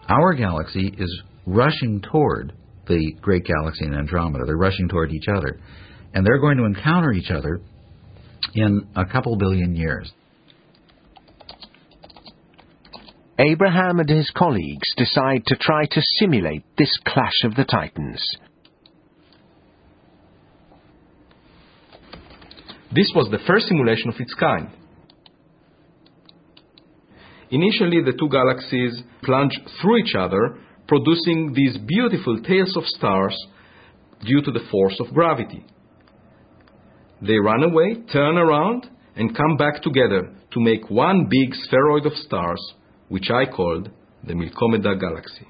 Our galaxy is rushing toward the great galaxy in Andromeda. They're rushing toward each other. And they're going to encounter each other in a couple billion years. Abraham and his colleagues decide to try to simulate this clash of the titans. This was the first simulation of its kind. Initially, the two galaxies plunge through each other, producing these beautiful tails of stars due to the force of gravity. They run away, turn around, and come back together to make one big spheroid of stars, which I called the Milkomeda galaxy.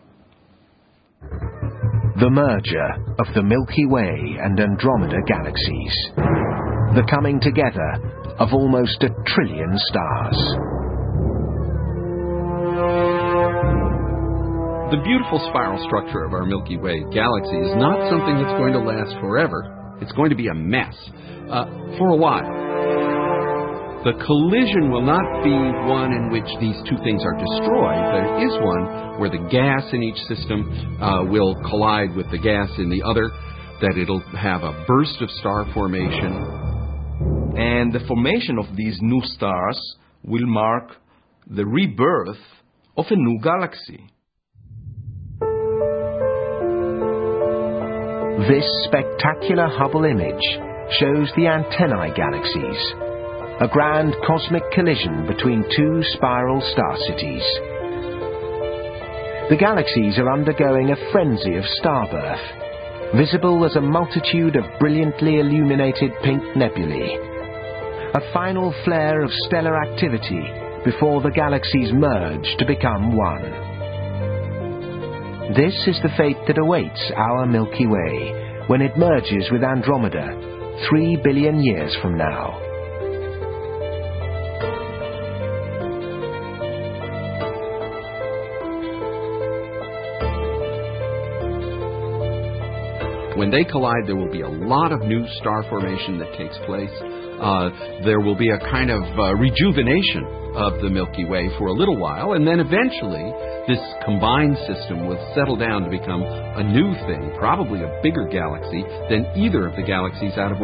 The merger of the Milky Way and Andromeda galaxies. The coming together of almost 1 trillion stars. The beautiful spiral structure of our Milky Way galaxy is not something that's going to last forever. It's going to be a mess for a while. The collision will not be one in which these two things are destroyed, but it is one where the gas in each system will collide with the gas in the other, that it'll have a burst of star formation. And the formation of these new stars will mark the rebirth of a new galaxy. This spectacular Hubble image shows the Antennae galaxies, a grand cosmic collision between two spiral star cities. The galaxies are undergoing a frenzy of starbirth, visible as a multitude of brilliantly illuminated pink nebulae, a final flare of stellar activity before the galaxies merge to become one. This is the fate that awaits our Milky Way when it merges with Andromeda 3 billion years from now. When they collide, there will be a lot of new star formation that takes place. There will be a kind of rejuvenation of the Milky Way for a little while, and then eventually this combined system will settle down to become a new thing, probably a bigger galaxy than either of the galaxies out of